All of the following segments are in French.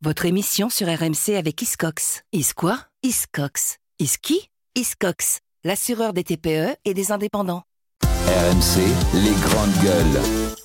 Votre émission sur RMC avec Hiscox. Quoi? Hiscox. Qui? Hiscox, l'assureur des TPE et des indépendants. RMC, les grandes gueules.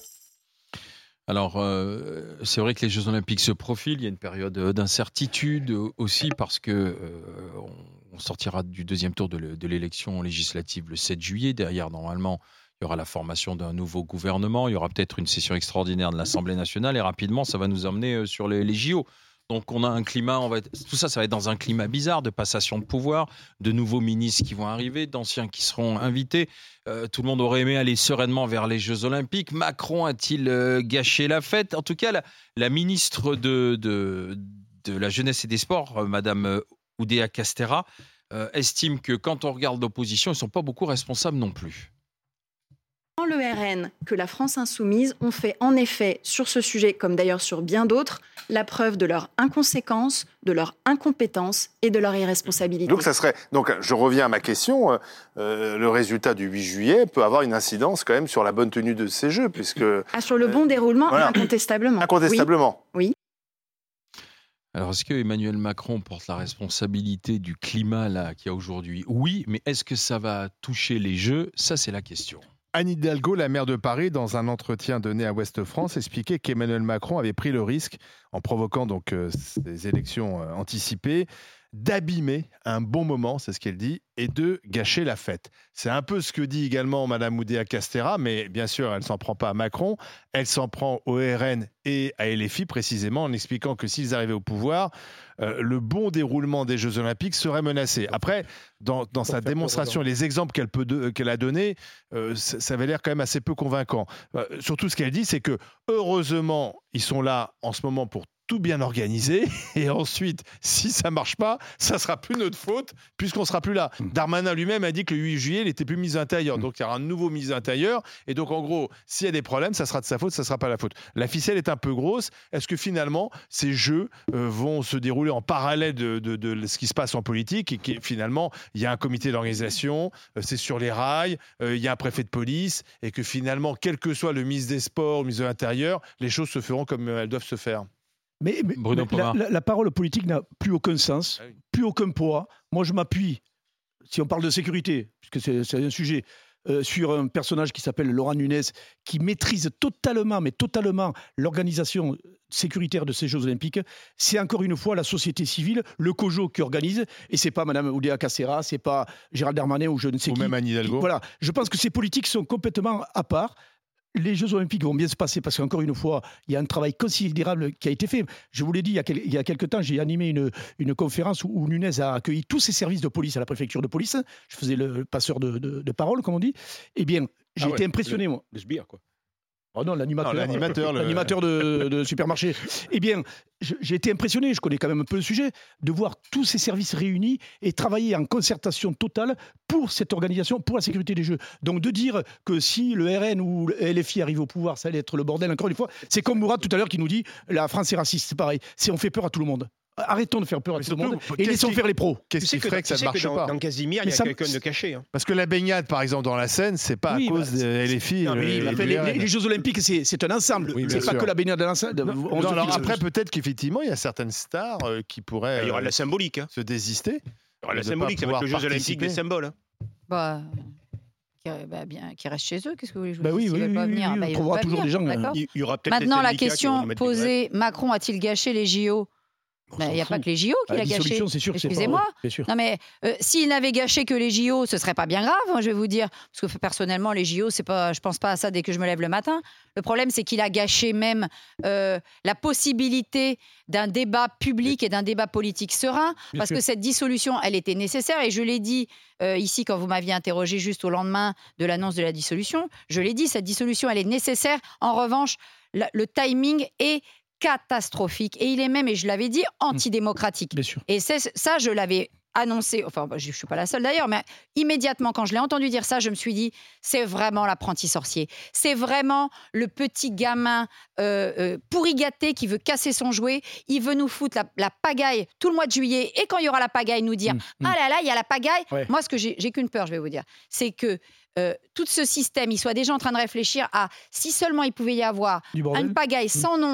Alors, c'est vrai que les Jeux Olympiques se profilent. Il y a une période d'incertitude aussi parce que on sortira du deuxième tour de l'élection législative le 7 juillet. Derrière, normalement, il y aura la formation d'un nouveau gouvernement. Il y aura peut-être une session extraordinaire de l'Assemblée nationale. Et rapidement, ça va nous emmener sur les JO. Donc, on a un climat, tout ça va être dans un climat bizarre de passation de pouvoir, de nouveaux ministres qui vont arriver, d'anciens qui seront invités. Tout le monde aurait aimé aller sereinement vers les Jeux Olympiques. Macron a-t-il gâché la fête? En tout cas, la ministre de la Jeunesse et des Sports, Madame Oudéa Castéra, estime que quand on regarde l'opposition, ils ne sont pas beaucoup responsables non plus. Le RN que la France insoumise ont fait en effet sur ce sujet, comme d'ailleurs sur bien d'autres, la preuve de leur inconséquence, de leur incompétence et de leur irresponsabilité. Donc je reviens à ma question, le résultat du 8 juillet peut avoir une incidence quand même sur la bonne tenue de ces Jeux, puisque... sur le bon déroulement, voilà. Incontestablement. Incontestablement. Oui. Alors, est-ce que Emmanuel Macron porte la responsabilité du climat là qu'il y a aujourd'hui? Oui, mais est-ce que ça va toucher les Jeux? Ça, c'est la question. Anne Hidalgo, la maire de Paris, dans un entretien donné à Ouest France, expliquait qu'Emmanuel Macron avait pris le risque, en provoquant donc ces élections anticipées, d'abîmer un bon moment, c'est ce qu'elle dit, et de gâcher la fête. C'est un peu ce que dit également Mme Oudéa Castéra, mais bien sûr, elle ne s'en prend pas à Macron, elle s'en prend au RN et à LFI précisément, en expliquant que s'ils arrivaient au pouvoir, le bon déroulement des Jeux Olympiques serait menacé. Après, dans sa démonstration, les exemples qu'elle a donnés, ça avait l'air quand même assez peu convaincant. Surtout ce qu'elle dit, c'est que heureusement, ils sont là en ce moment pour tout bien organisé, et ensuite, si ça marche pas, ça sera plus notre faute, puisqu'on sera plus là. Darmanin lui-même a dit que le 8 juillet, il était plus ministre de l'Intérieur, donc il y aura un nouveau ministre de l'Intérieur, et donc en gros, s'il y a des problèmes, ça sera de sa faute, ça sera pas la faute. La ficelle est un peu grosse. Est-ce que finalement, ces Jeux vont se dérouler en parallèle de ce qui se passe en politique, et que finalement, il y a un comité d'organisation, c'est sur les rails, il y a un préfet de police, et que finalement, quel que soit le ministre des Sports, le ministre de l'Intérieur, les choses se feront comme elles doivent se faire. Mais la parole politique n'a plus aucun sens, plus aucun poids. Moi, je m'appuie, si on parle de sécurité, puisque c'est un sujet, sur un personnage qui s'appelle Laurent Nunez, qui maîtrise totalement l'organisation sécuritaire de ces Jeux Olympiques. C'est encore une fois la société civile, le COJO qui organise, et c'est pas Mme Oudéa Castéra, c'est pas Gérald Darmanin ou je ne sais qui. Ou même Anne Hidalgo. Voilà, je pense que ces politiques sont complètement à part. Les Jeux Olympiques vont bien se passer parce qu'encore une fois, il y a un travail considérable qui a été fait. Je vous l'ai dit, il y a quelques temps, j'ai animé une conférence où Nunez a accueilli tous ses services de police à la préfecture de police. Je faisais le passeur de parole, comme on dit. Eh bien, j'ai été impressionné, moi. Le sbire, quoi. Oh non, l'animateur de supermarché. Eh bien, j'ai été impressionné, je connais quand même un peu le sujet, de voir tous ces services réunis et travailler en concertation totale pour cette organisation, pour la sécurité des Jeux. Donc de dire que si le RN ou le LFI arrive au pouvoir, ça allait être le bordel, encore une fois, c'est comme Mourad tout à l'heure qui nous dit la France est raciste, c'est pareil. On fait peur à tout le monde. Arrêtons de faire peur à tout le monde et laissons faire les pros. Qu'est-ce qui ferait que ça ne marche pas? Dans Casimir, il y a quelqu'un de caché. Parce que la baignade, par exemple, dans la Seine, c'est pas à cause des LFI. Les Jeux Olympiques, c'est un ensemble. C'est pas que la baignade de l'ensemble. Alors après, peut-être qu'effectivement, il y a certaines stars qui pourraient il y aura la symbolique, se désister. Il y aura la symbolique, ça va être le Jeux Olympiques des symboles. Qui restent chez eux, qu'est-ce que vous voulez? On trouvera toujours des gens. Maintenant, la question posée, Macron a-t-il gâché les JO? Il n'y a pas que les JO qu'il a gâché. Excusez-moi. Non mais s'il n'avait gâché que les JO, ce serait pas bien grave, je vais vous dire. Parce que personnellement, les JO, c'est pas, je pense pas à ça dès que je me lève le matin. Le problème, c'est qu'il a gâché même la possibilité d'un débat public et d'un débat politique serein. Parce que cette dissolution, elle était nécessaire. Et je l'ai dit ici quand vous m'aviez interrogé juste au lendemain de l'annonce de la dissolution. Je l'ai dit, cette dissolution, elle est nécessaire. En revanche, le timing est catastrophique. Et il est même, et je l'avais dit, antidémocratique. Et ça, je l'avais annoncé, enfin, je ne suis pas la seule d'ailleurs, mais immédiatement, quand je l'ai entendu dire ça, je me suis dit, c'est vraiment l'apprenti sorcier. C'est vraiment le petit gamin pourri gâté qui veut casser son jouet. Il veut nous foutre la pagaille tout le mois de juillet. Et quand il y aura la pagaille, nous dire, ah là là, il y a la pagaille. Ouais. Moi, ce que j'ai qu'une peur, je vais vous dire, c'est que tout ce système, il soit déjà en train de réfléchir à si seulement il pouvait y avoir une pagaille sans nom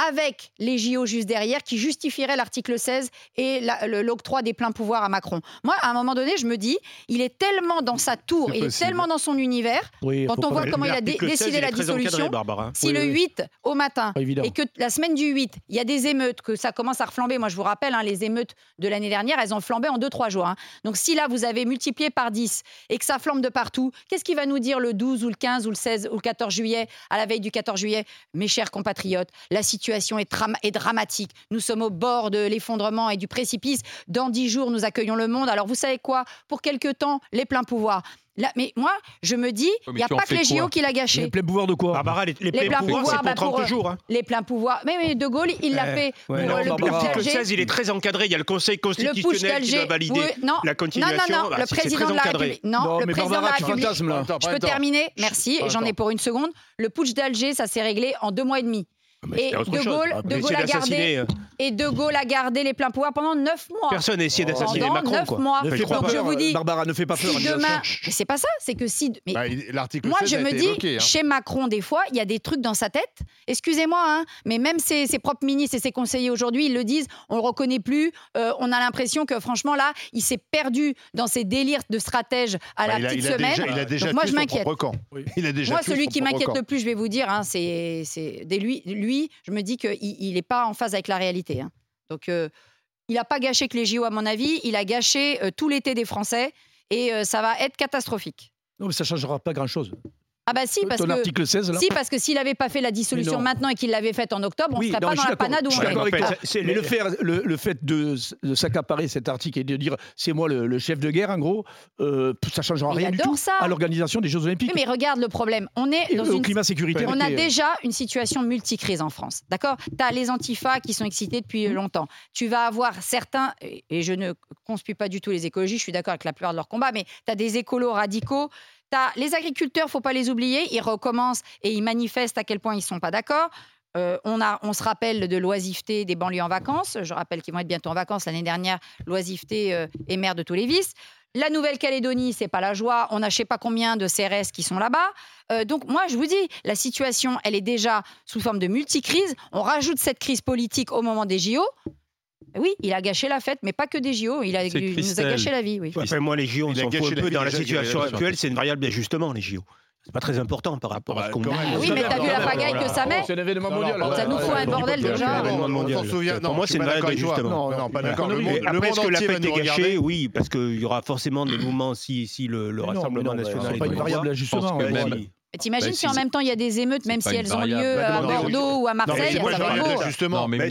avec les JO juste derrière, qui justifierait l'article 16 et l'octroi des pleins pouvoirs à Macron. Moi, à un moment donné, je me dis, il est tellement dans sa tour, il est tellement dans son univers, quand on voit comment il a décidé la dissolution, si le 8 au matin, et que la semaine du 8, il y a des émeutes, que ça commence à reflamber, moi je vous rappelle, les émeutes de l'année dernière, elles ont flambé en 2-3 jours. Donc si là, vous avez multiplié par 10 et que ça flambe de partout, qu'est-ce qu'il va nous dire le 12 ou le 15 ou le 16 ou le 14 juillet, à la veille du 14 juillet? Mes chers compatriotes, la situation est dramatique. Nous sommes au bord de l'effondrement et du précipice. Dans 10 jours, nous accueillons le monde. Alors vous savez quoi? Pour quelque temps, les pleins pouvoirs. Là, mais moi, je me dis, il n'y a pas que les JO qui l'a gâché. Les pleins pouvoirs de quoi? Barbara, les pleins pouvoirs, c'est pour 30 jours. Les pleins pouvoirs. Mais De Gaulle, il l'a fait. L'article 16, il est très encadré. Il y a le Conseil constitutionnel qui va valider la continuation. Non, le président de la République. Non, le président de la République. Je peux terminer? Merci, j'en ai pour une seconde. Le putsch d'Alger, ça s'est réglé en 2 mois et demi. Et De Gaulle a gardé les pleins pouvoirs pendant 9 mois. Personne n'a essayé d'assassiner Macron. 9 mois. Donc je vous dis, Barbara, ne fais pas peur. Si demain, mais c'est pas ça, c'est que si. Mais l'article moi, 16 je me dis, évoqué, chez Macron, des fois, il y a des trucs dans sa tête. Excusez-moi, mais même ses propres ministres et ses conseillers aujourd'hui, ils le disent, on le reconnaît plus. On a l'impression que franchement, là, il s'est perdu dans ses délires de stratège à la petite semaine. Il a déjà donc, moi, tué je son m'inquiète. propre camp. Moi, celui qui m'inquiète le plus, je vais vous dire, c'est lui, je me dis qu'il n'est pas en phase avec la réalité. Donc, il n'a pas gâché que les JO, à mon avis. Il a gâché tout l'été des Français et ça va être catastrophique. Non, mais ça ne changera pas grand-chose. Ah bah si, parce article 16, là. Si, parce que s'il n'avait pas fait la dissolution maintenant et qu'il l'avait faite en octobre, on ne serait pas dans la panade où on est. Mais le fait de s'accaparer cet article et de dire c'est moi le chef de guerre, en gros, ça ne changera rien du tout à l'organisation des Jeux Olympiques. Mais regarde le problème. On est dans climat sécuritaire. On a déjà une situation multicrise en France. D'accord ? Tu as les antifas qui sont excités depuis longtemps. Tu vas avoir certains, et je ne conspue pas du tout les écologistes, je suis d'accord avec la plupart de leurs combats, mais tu as des écolos radicaux. Les agriculteurs, il ne faut pas les oublier, ils recommencent et ils manifestent à quel point ils ne sont pas d'accord. On se rappelle de l'oisiveté des banlieues en vacances. Je rappelle qu'ils vont être bientôt en vacances. L'année dernière, l'oisiveté est maire de tous les vices. La Nouvelle-Calédonie, c'est pas la joie. On a je ne sais pas combien de CRS qui sont là-bas. Donc moi, je vous dis, la situation, elle est déjà sous forme de multicrise. On rajoute cette crise politique au moment des JO. Oui, il a gâché la fête, mais pas que des JO. Il nous a gâché la vie. Oui. Enfin, moi, les JO, on s'en fout un peu. Dans la situation actuelle, c'est une variable d'ajustement, les JO. C'est pas très important par rapport à ce qu'on dit. Oui, mais t'as vu la pagaille que ça met? C'est un événement mondial. Ça nous fout un bordel déjà. Pour moi, c'est une variable d'ajustement. Non, pas d'accord. Après, est-ce que la fête est gâchée? Oui, parce qu'il y aura forcément des mouvements si le Rassemblement national est pas une variable d'ajustement. T'imagines si en même temps il y a des émeutes, même si elles ont lieu à Bordeaux ou à Marseille, ça va être beau. Justement, mais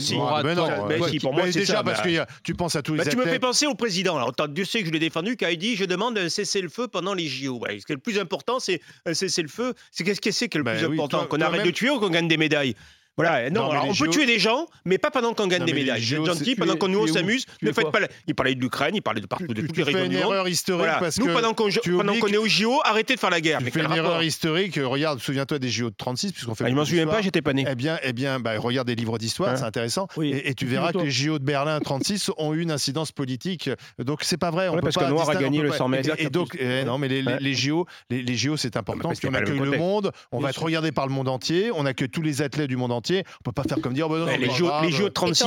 pour moi, c'est ça. Parce que tu penses à tous les athlètes. Tu me fais penser au président. Alors, Dieu sait que je l'ai défendu, qui a dit je demande un cessez-le-feu pendant les JO. Ce qui est le plus important, c'est un cessez-le-feu. Qu'est-ce que c'est le plus important? Qu'on arrête de tuer ou qu'on gagne des médailles? Voilà, non, alors on peut tuer des gens, mais pas pendant qu'on gagne des médailles. Gentil, pendant qu'on nous s'amuse, ne faites pas. Il parlait de l'Ukraine, il parlait de partout, de toutes les régions du monde. Tu fais une erreur historique parce que nous, pendant qu'on est au JO, arrêtez de faire la guerre. Tu fais une erreur historique. Regarde, souviens-toi des JO de 36, puisqu'on fait. Je m'en souviens pas, j'étais pas né. Eh bien, regarde des livres d'histoire, c'est intéressant. Et tu verras que les JO de Berlin 36 ont eu une incidence politique. Donc c'est pas vrai. Parce que Noir a gagné le 100 mètres. Et donc non, mais les JO, c'est important parce qu'on accueille le monde. On va être regardé par le monde entier. On accueille tous les athlètes du monde entier. On peut pas faire comme dire les JO 36,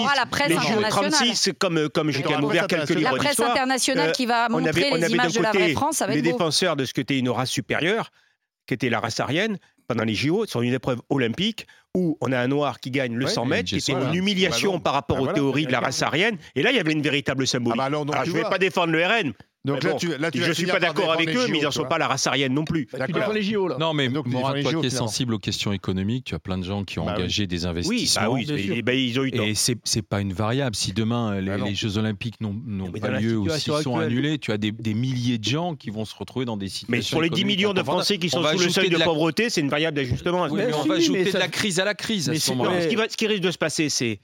comme j'ai quand même ouvert quelques livres d'histoire. La presse internationale qui va montrer les images de la vraie France, ça va être beau. Les défenseurs de ce qu'était une race supérieure, qui était la race aryenne, pendant les JO, sur une épreuve olympique, où on a un noir qui gagne le 100 mètres, qui était une humiliation par rapport aux théories de la race aryenne. Et là, il y avait une véritable symbolique. Alors, je ne vais pas défendre le RN. Donc bon, je ne suis pas d'accord avec eux, mais ils n'en sont pas la race aryenne non plus. Tu défends les JO, là. Non, mais Mourad, toi qui es sensible aux questions économiques, tu as plein de gens qui ont engagé des investissements. Oui, ils ont eu tort. Et ce n'est pas une variable. Si demain, les Jeux Olympiques n'ont pas lieu ou s'ils sont annulés, tu as des milliers de gens qui vont se retrouver dans des situations. Mais pour les 10 millions de Français qui sont sous le seuil de pauvreté, c'est une variable d'ajustement. On va ajouter de la crise à la crise à ce moment-là. Ce qui risque de se passer, c'est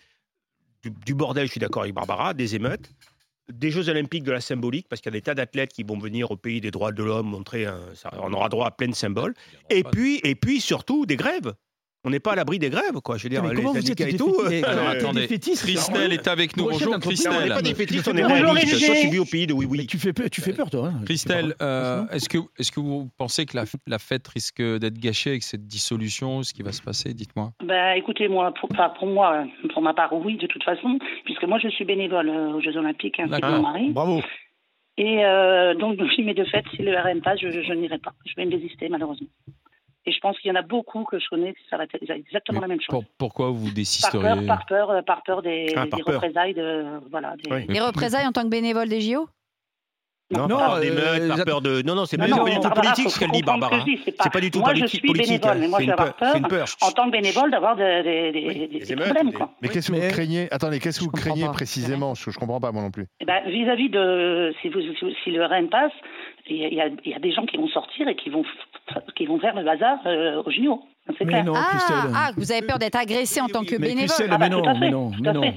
du bordel, je suis d'accord avec Barbara, des émeutes. Des Jeux Olympiques de la symbolique, parce qu'il y a des tas d'athlètes qui vont venir au pays des droits de l'homme montrer on aura droit à plein de symboles. Et puis surtout des grèves. On n'est pas à l'abri des grèves, quoi. Je veux dire, mais les syndicats et tout. Attendez, Christelle est avec nous. Bonjour, Christelle. On n'est pas des fétistes, on est réalistes. Toi, tu vis au pays de oui. Tu fais peur, toi. Christelle, est-ce que vous pensez que la fête risque d'être gâchée avec cette dissolution? Ce qui va se passer, dites-moi. Écoutez, moi, pour ma part, oui, de toute façon, puisque moi, je suis bénévole aux Jeux Olympiques avec mon mari. Bravo. Et donc, mais de fait, si le RN passe, je n'irai pas. Je vais me désister, malheureusement. Et je pense qu'il y en a beaucoup que je connais, ça va être exactement la même chose. Pourquoi vous désisteriez? Par peur des représailles. Les représailles en tant que bénévole des JO? Non, par des meutes, par peur de... Non, c'est pas du tout politique ce qu'elle dit, Barbara. C'est pas du tout politique. Moi, je suis bénévole, mais moi, je vais avoir peur, en tant que bénévole, d'avoir des problèmes, quoi. Mais qu'est-ce que vous craignez? Attendez, qu'est-ce que vous craignez précisément? Je comprends pas, moi non plus. Vis-à-vis de... Si le RN passe, il y a des gens qui vont sortir et qui vont faire le bazar aux JO. C'est clair. Non, vous avez peur d'être agressé en tant que bénévole. Non.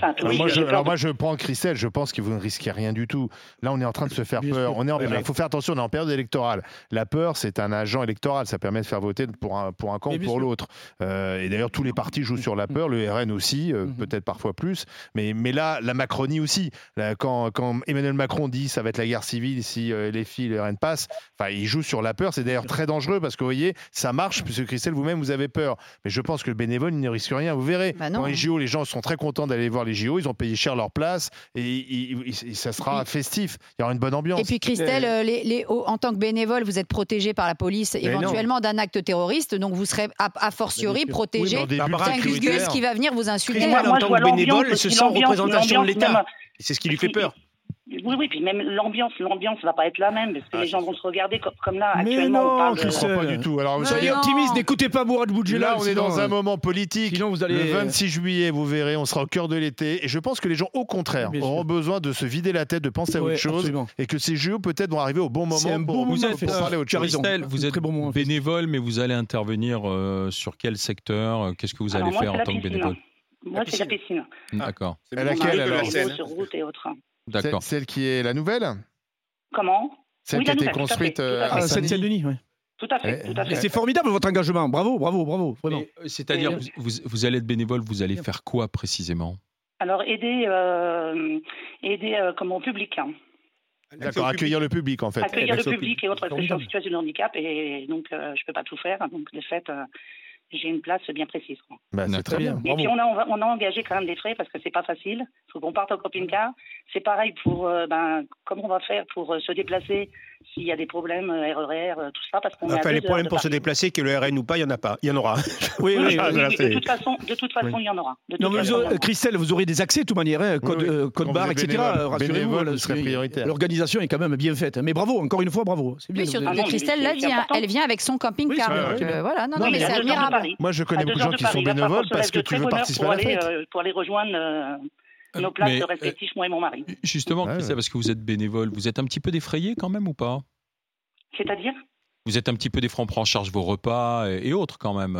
Moi, je prends Christelle, je pense que vous ne risquez rien du tout. Là, on est en train de se faire peur. Il faut faire attention, on est en période électorale. La peur, c'est un agent électoral. Ça permet de faire voter pour un camp ou pour l'autre. Et d'ailleurs, tous les partis jouent sur la peur, le RN aussi, peut-être parfois plus. Mais là, la Macronie aussi. Là, quand Emmanuel Macron dit ça va être la guerre civile si les filles, le RN passent, il joue sur la peur. C'est d'ailleurs très dangereux parce que vous voyez, ça marche, puisque Christelle, vous-même, vous avez peur. Mais je pense que le bénévole, il ne risque rien. Vous verrez, dans les JO, les gens sont très contents d'aller voir les JO. Ils ont payé cher leur place et ça sera festif. Il y aura une bonne ambiance. Et puis Christelle, en tant que bénévole, vous êtes protégé par la police éventuellement d'un acte terroriste. Donc vous serez a fortiori protégé d'un Gus qui va venir vous insulter. Moi, en tant que bénévole, elle se sent en représentation de l'État. C'est ce qui lui fait peur. Oui, puis même l'ambiance va pas être la même, parce que les gens vont se regarder comme là, actuellement. Non, je ne crois pas du tout. Alors, soyez optimiste, n'écoutez pas Mourad Boudjela. Là, on est dans un moment politique. Sinon, vous allez... Le 26 juillet, vous verrez, on sera au cœur de l'été. Et je pense que les gens, au contraire, auront besoin de se vider la tête, de penser à autre chose. Absolument. Et que ces JO, peut-être, vont arriver au bon moment pour parler autre chose. Christelle, vous êtes bénévole, mais vous allez intervenir sur quel secteur? Qu'est-ce que vous allez faire en tant que bénévole? Moi, c'est la piscine. D'accord. À laquelle, alors? Sur route et autres. D'accord. Celle qui est la nouvelle? Comment? Celle qui a été construite à Seine-Saint-Denis, oui. Tout à fait. C'est formidable votre engagement. Bravo, vraiment. C'est-à-dire, vous allez être bénévole, vous allez faire quoi précisément? Alors, aider comme au public. D'accord, accueillir le public en fait. Accueillir le public et autres, parce que je suis en situation de handicap et donc je ne peux pas tout faire. Donc, de fait, j'ai une place bien précise. C'est très bien. Et puis, on a engagé quand même des frais parce que c'est pas facile. Il faut qu'on parte en camping-car. C'est pareil pour comment on va faire pour se déplacer s'il y a des problèmes RER, tout ça. Parce qu'on les problèmes pour se déplacer, que le RN ou pas, il y en a pas. Il y en aura. Oui, de toute façon, il y en aura. Christelle, vous aurez des accès de toute manière, code barre, etc. Rassurez-vous, serait prioritaire. L'organisation est quand même bien faite. Mais bravo, encore une fois, bravo. Oui, surtout que Christelle l'a dit, elle vient avec son camping-car. Voilà, mais c'est admirable. Moi, je connais beaucoup de gens qui sont bénévoles parce que tu veux participer à la fête. Pour aller rejoindre nos places respectives, moi et mon mari. Justement, Christelle, parce que vous êtes bénévole, vous êtes un petit peu défrayé quand même ou pas? C'est-à-dire? Vous êtes un petit peu défrayé, on prend en charge vos repas et autres quand même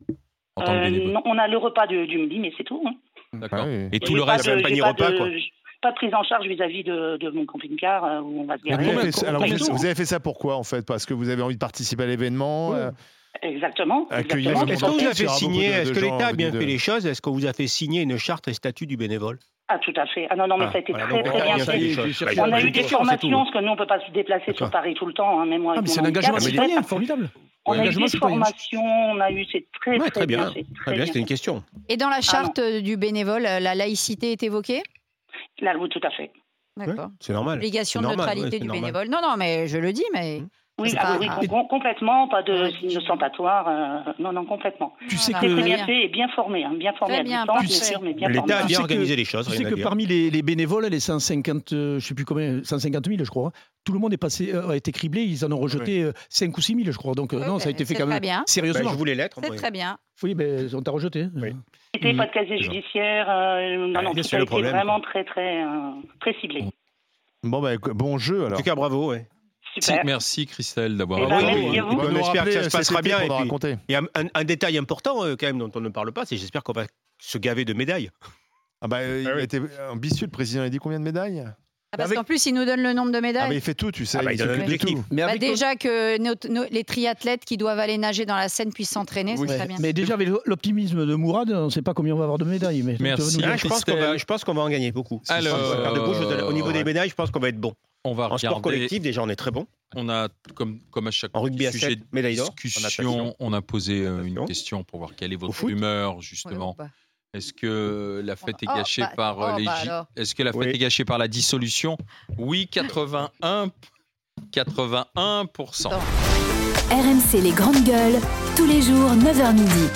en tant que bénévole. Non, on a le repas du midi, mais c'est tout. D'accord. Et tout le reste, même panier repas, quoi. Pas de prise en charge vis-à-vis de mon camping-car où on va se garer. Vous avez fait ça pourquoi, en fait? Parce que vous avez envie de participer à l'événement? Exactement. Est-ce que vous avez fait signer, est-ce que l'État a bien fait les choses? Est-ce que vous avez fait signer une charte et statut du bénévole? Ah, tout à fait. Non, mais ça a été très bien fait. On a eu des formations, parce que nous, on ne peut pas se déplacer sur Paris tout le temps, même moi. Mais c'est un engagement citoyen formidable. On a eu des formations, c'est très bien. Très bien, c'était une question. Et dans la charte du bénévole, la laïcité est évoquée? Oui, tout à fait. D'accord. C'est normal. Obligation de neutralité du bénévole. Non, mais je le dis, mais... Oui, complètement, pas de signes ostentatoires, non, complètement. Tu sais que très bien fait et bien formé, bien formé à distance, mais bien formé. L'État a bien organisé les choses. Tu sais que parmi les bénévoles, les 150, je sais plus combien, 150 000, je crois, tout le monde a été criblé, ils en ont rejeté 5 ou 6 000, je crois. Donc non, ça a été fait quand même sérieusement. Je voulais l'être. C'est très bien. Oui, mais on t'a rejeté. C'était pas de casier judiciaire, non, tout ça a été vraiment très ciblé. Bon jeu alors. En tout cas, bravo, ouais. Super. Merci Christelle d'avoir on espère que ça se passera bien. Il y a un détail important quand même dont on ne parle pas, c'est j'espère qu'on va se gaver de médailles. Il était ambitieux, le président. Il a dit combien de médailles? Parce qu'en plus, il nous donne le nombre de médailles. Mais il fait tout, tu sais. Il donne l'objectif. Déjà que les triathlètes qui doivent aller nager dans la Seine puissent s'entraîner, c'est très bien. Mais déjà, avec l'optimisme de Mourad, on ne sait pas combien on va avoir de médailles. Mais merci. Je pense qu'on va en gagner beaucoup. Alors, au niveau des médailles, je pense qu'on va être bon. En sport collectif, déjà, on est très bon. On a, comme à chaque sujet de discussion, on a posé une question pour voir quelle est votre humeur, justement. Est-ce que la fête est gâchée par Est-ce que la fête est gâchée par la dissolution? Oui, 81%. RMC les grandes gueules, tous les jours 9h midi.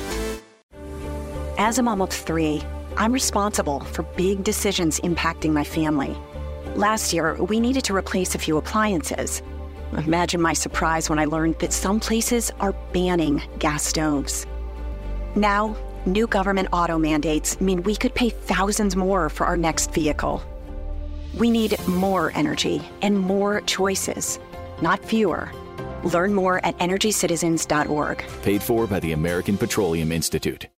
As a mom of 3, I'm responsible for big decisions impacting my family. Last year, we needed to replace a few appliances. Imagine my surprise when I learned that some places are banning gas stoves. Now, new government auto mandates mean we could pay thousands more for our next vehicle. We need more energy and more choices, not fewer. Learn more at energycitizens.org. Paid for by the American Petroleum Institute.